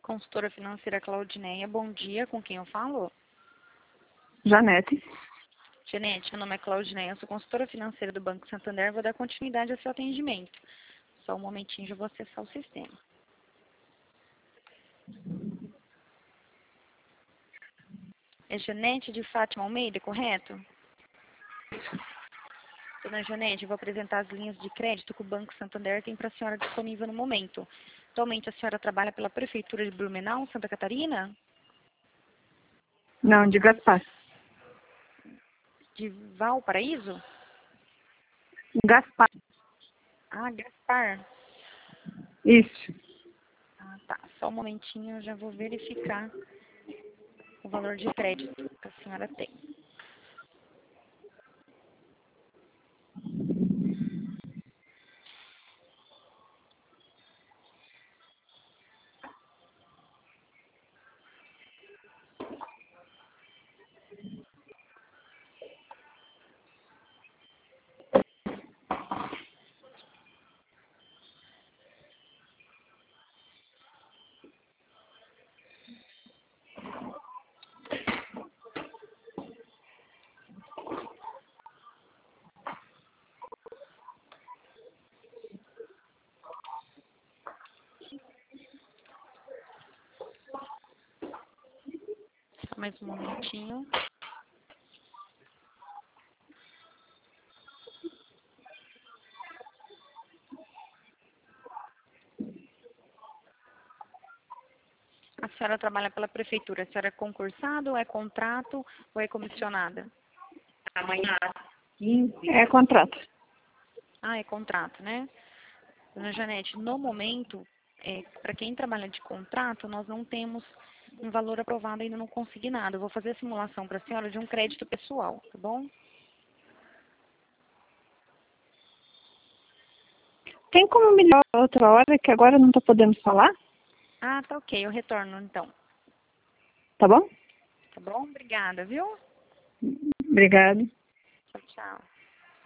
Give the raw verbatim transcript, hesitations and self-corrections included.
Consultora financeira Claudineia, bom dia, com quem eu falo? Janete. Janete, meu nome é Claudineia, sou consultora financeira do Banco Santander, vou dar continuidade ao seu atendimento. Só um momentinho, já vou acessar o sistema. É Janete de Fátima Almeida, correto? Dona Janete, vou apresentar as linhas de crédito que o Banco Santander tem para a senhora disponível no momento. Atualmente a senhora trabalha pela Prefeitura de Blumenau, Santa Catarina? Não, de Gaspar. De Valparaíso? Gaspar. Ah, Gaspar. Isso. Ah, tá. Só um momentinho, eu já vou verificar o valor de crédito que a senhora tem. Só mais um momentinho. A senhora trabalha pela prefeitura. A senhora é concursada ou é contrato ou é comissionada? Amanhã, quinze. É contrato. Ah, é contrato, né? Dona Janete, no momento, é, para quem trabalha de contrato, nós não temos um valor aprovado ainda no consignado. Eu vou fazer a simulação para a senhora de um crédito pessoal, tá bom? Tem como melhor outra hora, que agora não estou podendo falar? Ah, tá ok. Eu retorno, então. Tá bom? Tá bom? Obrigada, viu? Obrigada. Tchau, tchau.